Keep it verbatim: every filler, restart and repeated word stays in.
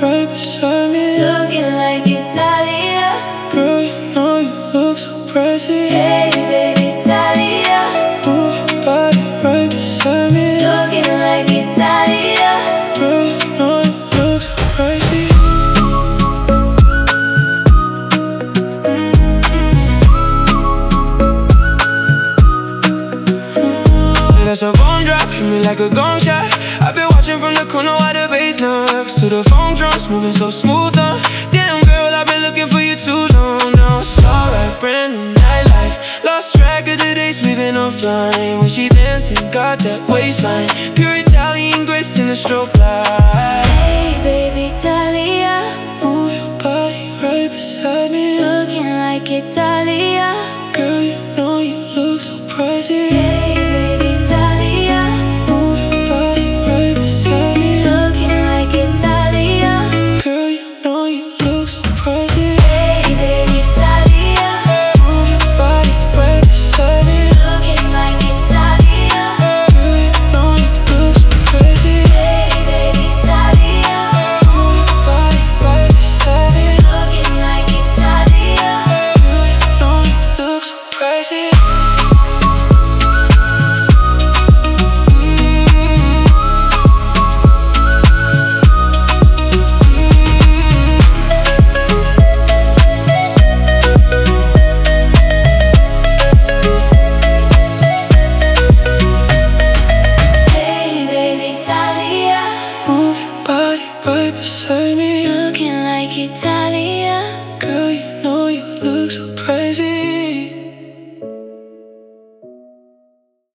right beside me. Looking like Italia. Girl, you know you look so crazy. Hey baby, Italia. Move your body right beside me. Looking like Italia. Girl, you know you look so crazy. That's a bone drop, hit me like a gong shot. I've been watching from the corner while the bass knocks to the phone drums, moving so smooth on. Damn girl, I've been looking for you too long now. It's alright, brand new nightlife. Lost track of the days we've been offline. When she dancing, got that waistline. Pure Italian grace in the strobe light. Hey baby, Italia. Move your body right beside me. Looking like Italia. Girl, you know you look so crazy. Hey baby, Italia. Move your body right beside me. Looking like Italia. Girl, you know you look so crazy. Hey baby, Italia. Move your body right beside me. Looking like Italia. Girl, you know you look so crazy. Hey baby, Italia. Move your body right beside me. Looking like Italia. Girl, you know you look so crazy. Hey baby, Italia. Move your body right beside me. Looking like Italia. Girl, you know you look so crazy.